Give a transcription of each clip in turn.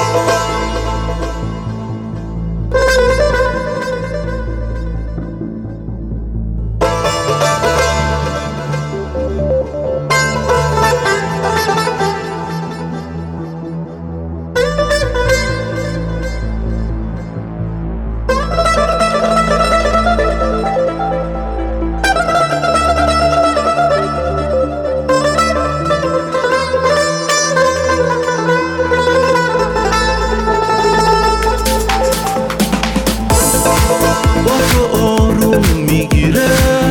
میگیره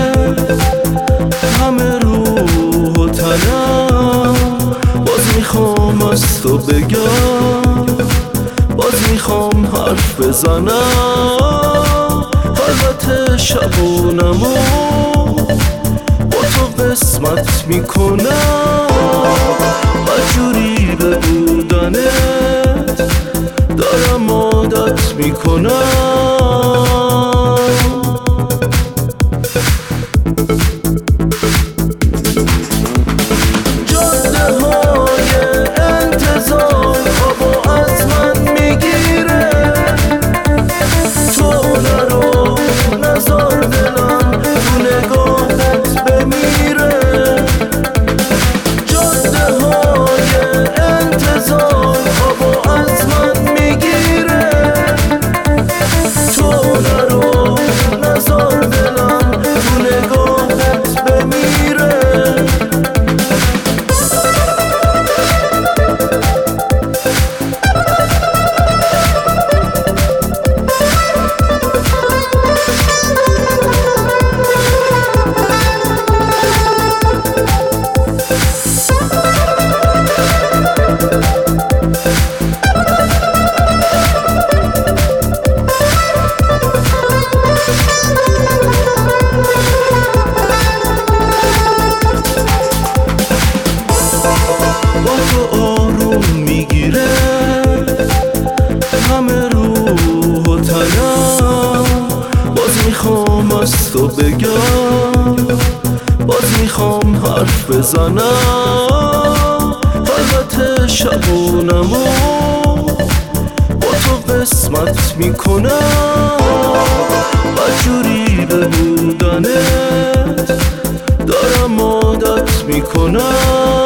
همه روح و تنم، باز میخوام از تو بگم، باز میخوام حرف بزنم. حالت شبونمو با تو قسمت میکنم، بدجوری به بودنت دارم عادت میکنم. میگیره همه روح و تنم، باز میخوام از تو بگم، باز میخوام حرف بزنم. حالت شبونمو با تو قسمت میکنم، بدجوری به بودنت دارم عادت میکنم.